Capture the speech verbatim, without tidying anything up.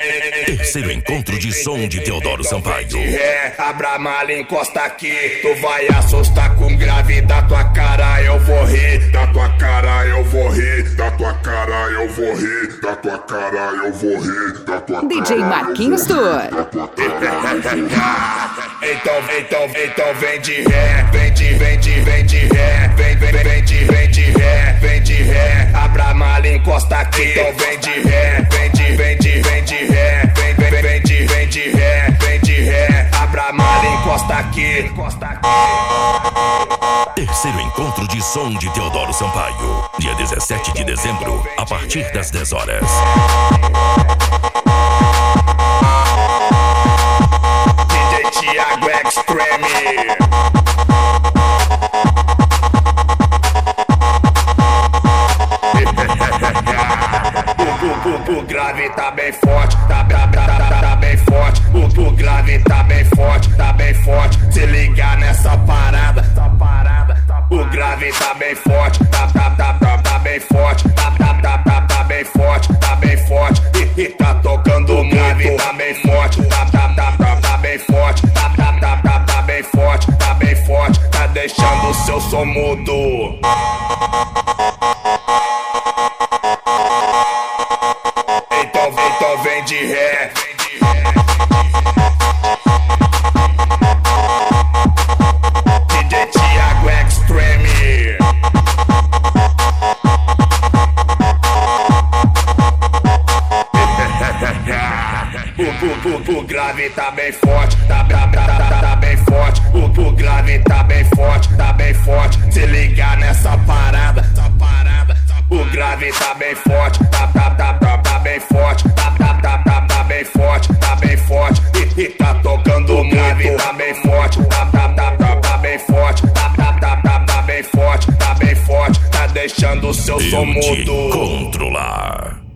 Terceiro encontro de som de Teodoro Sampaio. É, abra a mala, encosta aqui. Tu vai assustar com grave da tua cara, eu vou rir. Da tua cara eu vou rir. Da tua cara eu vou rir. Da tua cara eu vou rir. Da tua D J Marquinhos Tour. Então, então, então vem de ré, vem de, vem de, vem de ré, vem, vem, vem de, vem de ré, vem de ré, abra a mala, encosta aqui. Então vem de ré, vem de, vem de, vem de ré, vem, vem, vem de, vem de ré, vem de ré, abra a mala, encosta aqui, encosta aqui. Terceiro encontro de som de Teodoro Sampaio, dia dezessete de dezembro, a partir das dez horas. Thiago Extreme. O grave tá bem forte, tá, tá, tá, tá, tá bem forte. O, o grave tá bem forte, tá bem forte. Se ligar nessa parada, essa parada. O grave tá bem forte, tá, tá, tá, tá, tá bem forte. Tá, tá, tá, tá, tá bem forte, tá bem forte. E, e tá tocando muito. O grave tá bem forte, tá, tá, tá, tá, tá bem forte. Tá, tá, tá, tá, tá bem forte, tá bem forte. Tá deixando o seu som mudo. Então, então vem de ré. D J Thiago Extreme. O, o, o, o grave tá bem forte, tá, tá, tá, tá, tá bem forte. O, o grave tá bem forte, tá bem forte. Se ligar nessa parada, essa parada. O grave tá bem forte, tá, tá, tá, tá, tá bem forte. Tá, tá, tá, tá, tá bem forte, tá bem forte. E, e tá tocando muito. O grave tá bem forte, tá, tá, tá, tá, tá bem forte. Tá, tá, tá, tá, tá bem forte, tá bem forte. Tá deixando o seu som mudo. Controlar.